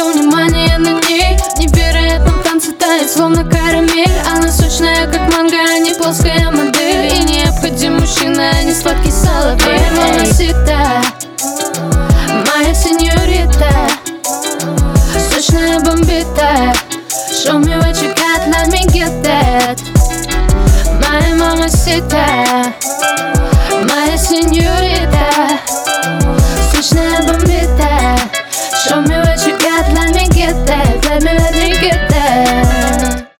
Все внимание на ней, в невероятном танце тает, словно карамель. Она сочная, как манго, а не плоская модель. И необходим мужчина, а не сладкий соловей. Мамасита, моя сеньорита, сочная бомбита. Show me what you got, let me get that. Моя мамасита, моя сеньорита.